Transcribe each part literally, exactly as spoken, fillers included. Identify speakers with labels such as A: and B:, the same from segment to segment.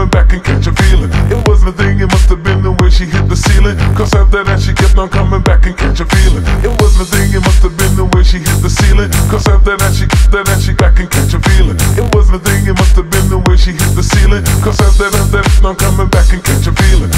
A: back and catch a feeling. It wasn't a thing, it must have been the way she hit the ceiling. Cause after that she kept on coming back and catch a feeling. It wasn't a thing, it must have been the way she hit the ceiling. Cause after that she, after that she back and catch a feeling. It wasn't a thing, it must have been the way she hit the ceiling. Cause after that, that I'm coming back and catch a feeling.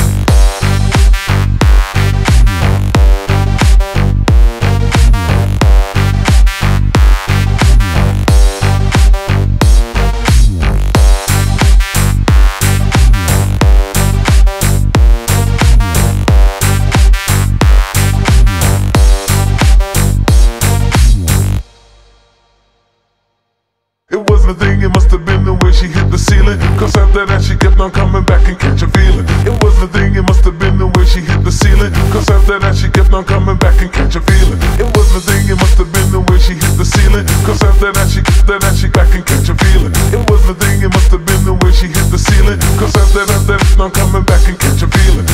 A: It wasn't a thing, it must have been the way she hit the ceiling. Cause after that she kept on coming back and catch a feeling. It wasn't a thing, it must have been the way she hit the ceiling. Cause after that she kept on coming back and catch a feeling. It wasn't a thing, it must have been the way she hit the ceiling. Cause after that she, after that she back and catch a feeling. It wasn't a thing, it must have been the way she hit the ceiling. Cause after that, that I'm coming back and catch a feeling.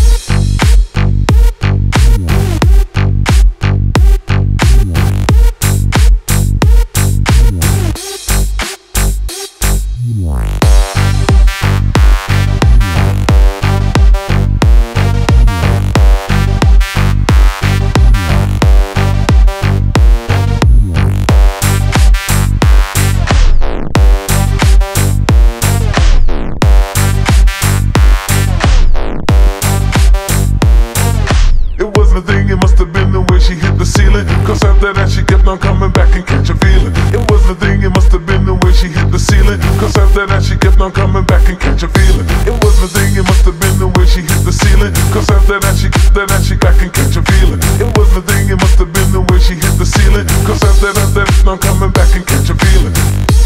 A: The thing, it must have been the way she hit the ceiling. Cause after that she kept on coming back and catch a feeling. It wasn't a thing, it must have been the way she hit the ceiling. Cause after that she kept on coming back and catch a feeling. It wasn't a thing, it must have been the way she hit the ceiling. Cause after that she, after that she back and catch a feeling. It wasn't a thing, it must have been the way she hit the ceiling. Cause after that, that I'm coming back and catch a feeling.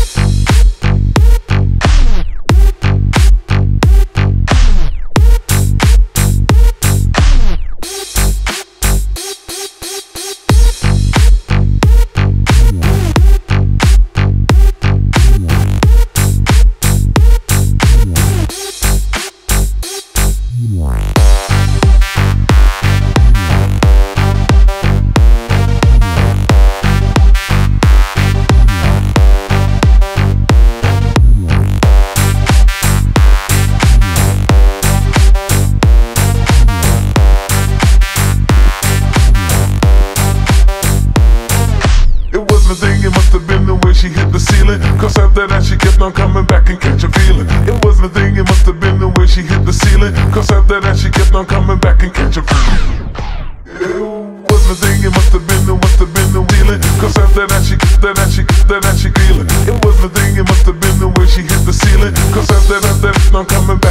A: The thing, it must have been the way she hit the ceiling. Cause after that she kept on coming back and catch a feeling. It wasn't a thing, it must have been the way she hit the ceiling. Cause after that she kept on coming back and catch a feeling. It wasn't a thing, it must have been the, must have been the feeling. Cause after that she, after that she, after that she feeling. It wasn't a thing, it must have been the way she hit the ceiling. Cause after that, that I'm coming back.